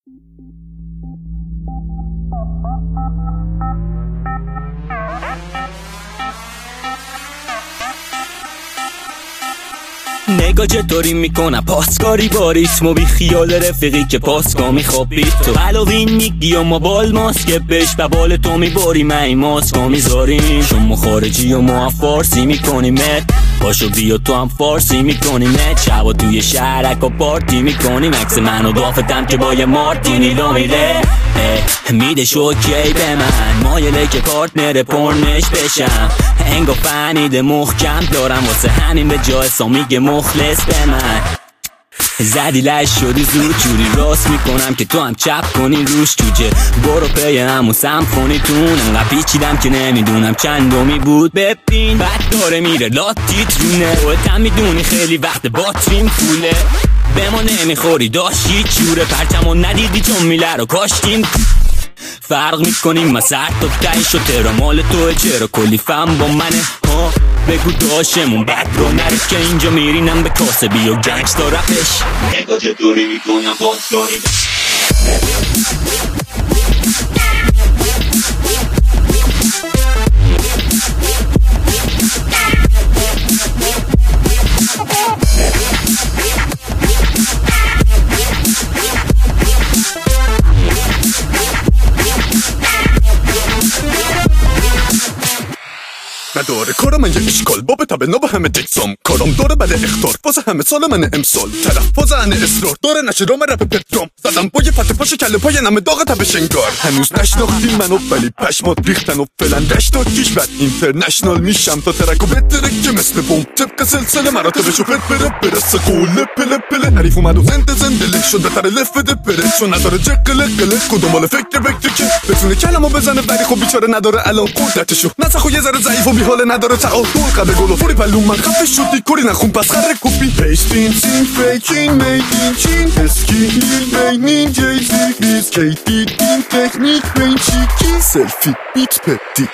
نگاه چطوری میکنم پاسکاری با ریتم و بی خیال رفیقی که پاسکا میخوابی تو قلاوین میگی و ما بال ماسکه بش و بال تو میباری من این ماسکا میذاریم شما خارجی و ما فارسی میکنیمت باشو بیا تو هم فارسی میکنیمت شبا توی شهرک و پارتی میکنیم عکس منو دافتم که با یه مارتینی لو میره میده شوکی به من مایله که پارتنر پرنش بشم انگا فنیده محکم دارم واسه همین به جا حسا میگه مخلص به من زدی لش شدی زود جوری راست میکنم که تو هم چپ کنی روش جوجه برو پی همون سمفونیتون انقدر پیچیدم که نمیدونم چندمی بود ببین بعد داره میره لاتیت رونه خودت هم میدونی خیلی وقت باتریم فوله به ما نمیخوری داشتی چوره پرچمو ندیدی چون میله رو کاشتیم فرق میکنیم ما سر تا تایش و ترا مال توه چرا کلی فهم با منه ها بگو داشمون بد رو نره که اینجا میرینم به کاسبی و گنگستا رفش نگاه چطوری میکنم پاسکاری نداره کارم من یه اشکال بابه تبه نو به همه تکسام کارم داره بله اختار واسه همه سال من امسال تلفظ انه اصرار داره نشه رام رپ پترام زدم با یه فته پاش کله پای نمه داغ تبه شنگار هنوز نشناختی منو ولی پشمات ریختن و فلن دشتا کیش بعد اینترنشنال میشم تا ترکو بترک که مثل بوم طبق سلسله مراتبشو بره برسه قوله پله پله حریف اومد و زنده له شد بتره لف بده پره چون نداره جقله قله کدوم مال فکر که بتونه کلمو بزنه ولی خب بیچاره نداره الان قدرتشو نسخو یه ذره ضعیف و بیحال نداره تعادل قبل گل و فوری پلو من خفه شدی کاری نخون پس خره کپی پیستین سین فیکین میکین چین اسکیل بینین جیزی بیز کیتی این تکنیک بین چیکی سلفی بیت پتی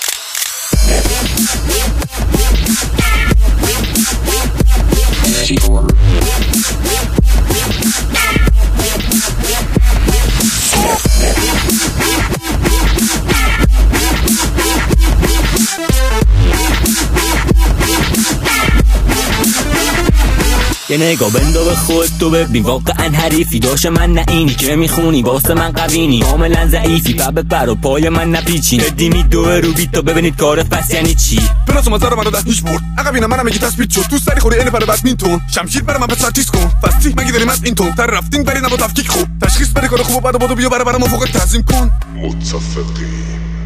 یه نگاه بندا به خود تو ببین واقعا حریفی داشته من نه اینی که میخونی واسه من قوینی کاملا ضعیفی پبت بر و پای من نپیچین ردی میدوه رو بیت تا ببینید کار پس یعنی چی پلاس مزار منو ده هیچ برد عقبینا منم میگی تثبیت شد تو سری خوری اینه پر بدمینتون شمشیر برام به ساتیس کن فستی مگه داریم از این تون تر رفتین بری نبا تفکیک خوب تشخیص بده کار خوب و بعد بودو بیا برام فوق تنظیم کن متفقیم